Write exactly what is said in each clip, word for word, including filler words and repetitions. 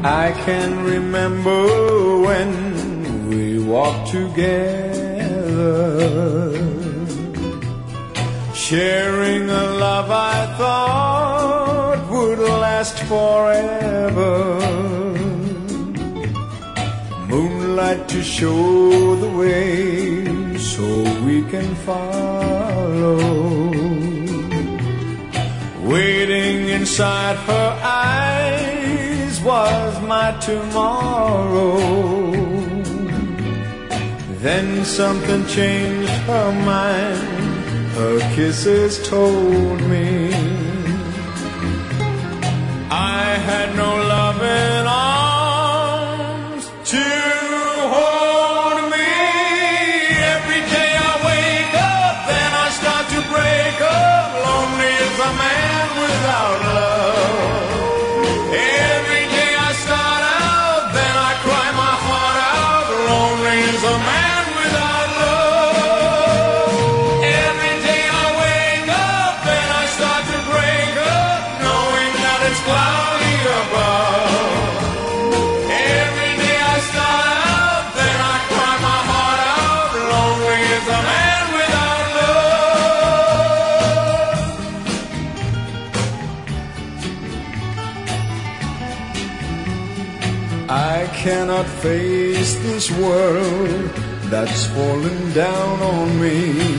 I can remember when we walked together, sharing a love I thought would last forever. Moonlight to show the way so we can follow. Waiting inside her eyes was my tomorrow. Then something changed her mind, her kisses told me I had no loving arms to hold me. Every day I wake up, then I start to break up. Lonely as a man without love. Every day I start out, then I cry my heart out. Lonely as a man without love. Every day I wake up, then I start to break up, knowing that it's cloudy above. Every day I start out, then I cry my heart out. Lonely as a man without love. I cannot face this world that's fallen down on me.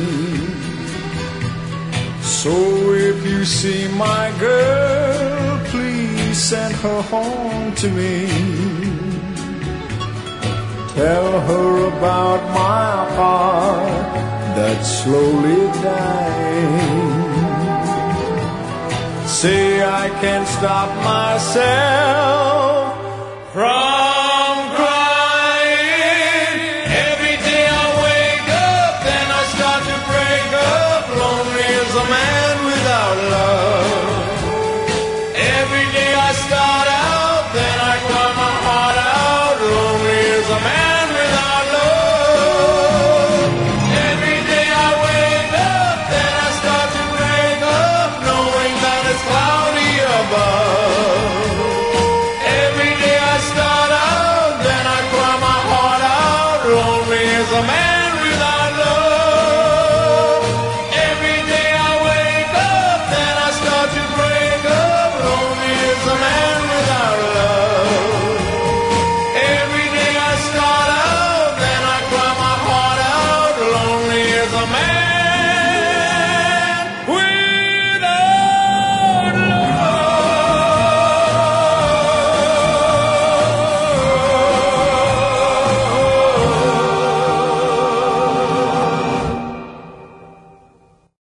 So if you see my girl, please send her home to me. Tell her about my heart that's slowly dying. Say I can't stop myself from crying. Every day I wake up, then I start to break up. Lonely as a man without love. Every day I start out, then I cry my heart out. Lonely as a man without love. Every day I wake up, then I start to break up, knowing that it's cloudy above. Every day I start out, then I cry my heart out. Lonely as a man without love. Every day I wake up, then I start to break up. Lonely as a man without love. Every day I start out, then I cry my heart out. Lonely as a man.